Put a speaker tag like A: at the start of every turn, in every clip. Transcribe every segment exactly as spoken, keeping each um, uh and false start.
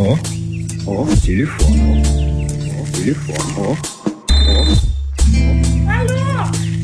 A: О, о, телефон. О, телефон. О, о. Алло!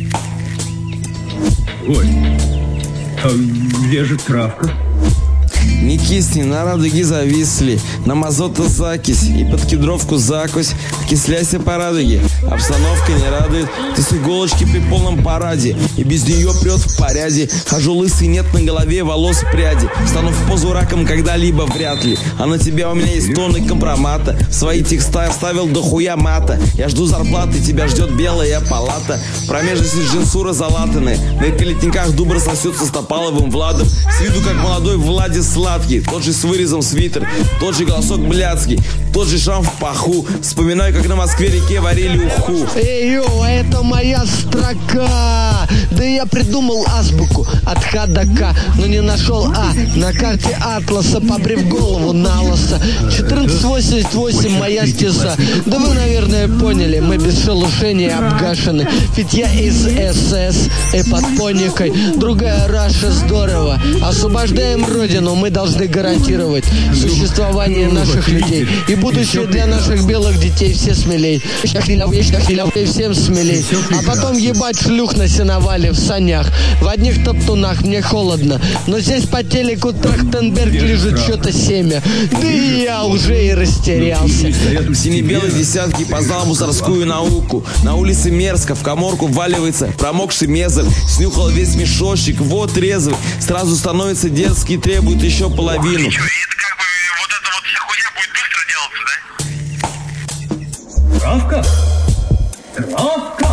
A: Ой, а где же травка?
B: Не кисни, на радуги зависли, на мазота закись и под кедровку закусь, окисляйся по радуге, обстановка не радует, ты с иголочки при полном параде, и без нее прет в порядке, хожу лысый, нет на голове волос пряди, стану в позу раком когда-либо вряд ли, а на тебя у меня есть тонны компромата, в свои текста вставил дохуя мата, я жду зарплаты, тебя ждет белая палата, промежности джинсура залатанные, на эполетниках дубр сосется с Топаловым Владом, с виду как молодой Владис сладкий, тот же с вырезом свитер, тот же голосок блядский, тот же шрам в паху. Вспоминаю, как на Москве-реке варили уху.
C: Эй, йоу, а это моя строка. Да я придумал азбуку от Х до К, но не нашел А на карте атласа, побрив голову на лосо. четырнадцать восемьдесят восемь моя стеза. Да вы, наверное, поняли, мы без шелушения обгашены. Ведь я из СС и под поникой. Другая Раша здорово. Освобождаем родину, мы должны гарантировать существование наших людей и будущее для наших белых детей. Все смелей, всем смелей. А потом ебать шлюх на сеновале в санях. В одних топтунах мне холодно, но здесь по телеку Трахтенберг лежит что-то семя. Да и я уже и растерялся.
B: Сине-белые десятки познал мусорскую науку. На улице мерзко, в каморку вваливается промокший мезер. Снюхал весь мешочек, вот резвый. Сразу становится детский, требует еще половину.
A: Травка? Травка?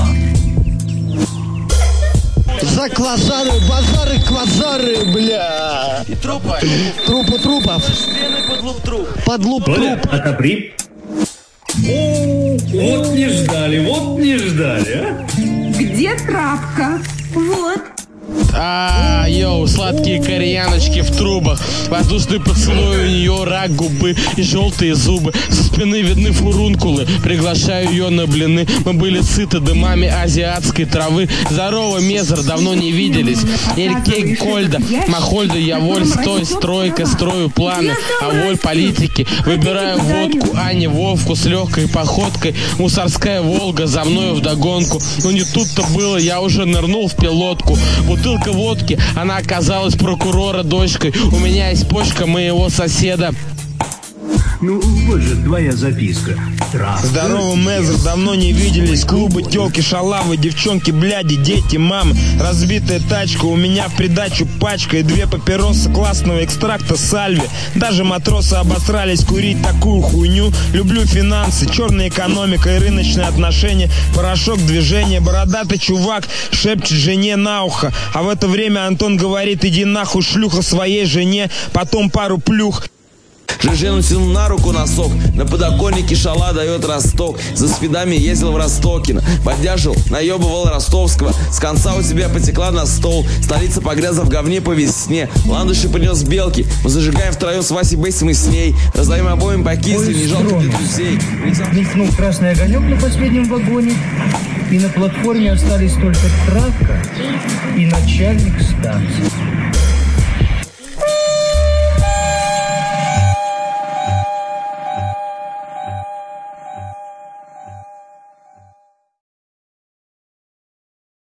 C: За квазары, базары, квазары, бля.
B: И трупа.
C: Трупы трупов.
B: Под луп труп.
C: Под луп
A: Толя,
C: труп.
A: отопри. О, вот не ждали, вот не ждали, а?
D: Где травка? Вот.
C: А, йоу, сладкие кореяночки в трубах, воздушный поцелуй, у нее рак губы и желтые зубы. Со спины видны фурункулы, приглашаю ее на блины. Мы были сыты дымами азиатской травы. Здорово, Мезер, давно не виделись. Элькей Кольда, Махольда, я воль, стой, стройка, строю планы, а воль политики. Выбираю водку, а не Вовку с легкой походкой. Мусорская Волга за мною вдогонку. Но не тут-то было, я уже нырнул в пилотку. Бутылка водки, она оказалась прокурора дочкой. У меня есть почка моего соседа.
A: Ну, вот же твоя записка. Травка.
E: Здорово, Мезер, давно не виделись. Клубы, телки, шалавы, девчонки, бляди, дети, мамы. Разбитая тачка, у меня в придачу пачка и две папиросы классного экстракта сальви. Даже матросы обосрались курить такую хуйню. Люблю финансы, черная экономика и рыночные отношения. Порошок движения, бородатый чувак шепчет жене на ухо. А в это время Антон говорит: иди нахуй, шлюха, своей жене. Потом пару плюх.
B: ЖЖ натянул на руку носок, на подоконнике шала дает росток. За спидами ездил в Ростокино, поддерживал, наебывал ростовского. С конца у тебя потекла на стол, столица погрязла в говне по весне. Ландыши принес белки, мы зажигаем втроем с Васей Бейсом и с ней. Раздаем обоим по кисти, не жалко для друзей.
A: Мелькнул красный огонек на последнем вагоне, и на платформе остались только травка и начальник станции.